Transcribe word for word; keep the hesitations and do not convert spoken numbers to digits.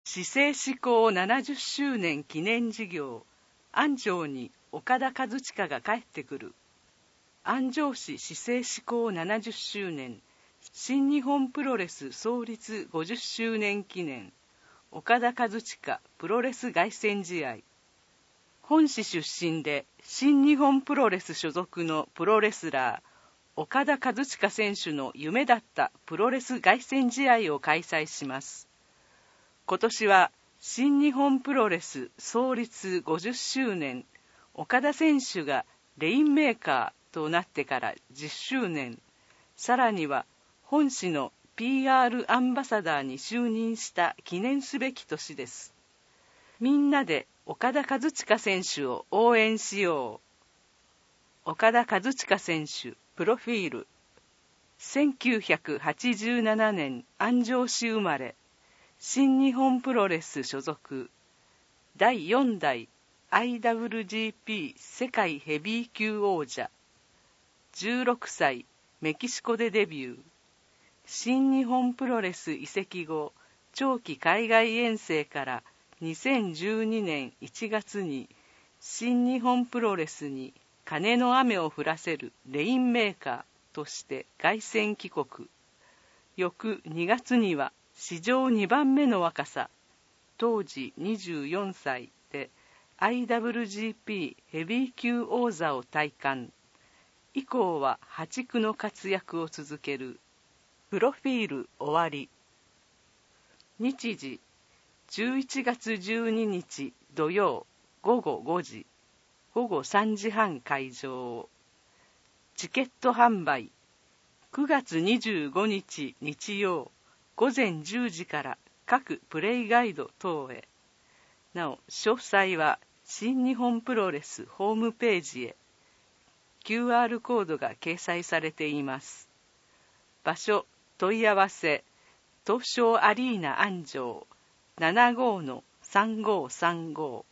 市政施行ななじゅっしゅうねん記念事業、安城に岡田和親が帰ってくる。安城市市政施行ななじゅっしゅうねん、新日本プロレス創立ごじゅっしゅうねん記念、岡田和親プロレス凱旋試合。本市出身で新日本プロレス所属のプロレスラー、岡田和親選手の夢だったプロレス凱旋試合を開催します。今年は新日本プロレス創立ごじゅっしゅうねん、岡田選手がレインメーカーとなってからじゅっしゅうねん、さらには本市の ピーアール アンバサダーに就任した記念すべき年です。みんなで岡田和親選手を応援しよう。岡田和親選手プロフィール。せんきゅうひゃくはちじゅうななねん安城市生まれ、新日本プロレス所属、だいよん代 アイダブリュージーピー 世界ヘビー級王者、じゅうろくさいメキシコでデビュー。新日本プロレス移籍後、長期海外遠征からにせんじゅうにねんいちがつに新日本プロレスに金の雨を降らせるレインメーカーとして凱旋帰国。翌にがつには史上にばんめの若さ、当時にじゅうよんさいで アイダブリュージーピー ヘビー級王座を戴冠。以降は破竹の活躍を続ける。プロフィール終わり。日時じゅういちがつじゅうににち土曜ごごごじ、ごごさんじはん開場。チケット販売くがつにじゅうごにち日曜ごぜんじゅうじから各プレイガイド等へ。なお詳細は新日本プロレスホームページへ。 キューアール コードが掲載されています。場所問い合わせ東証アリーナ安城 ななごのさんごさんご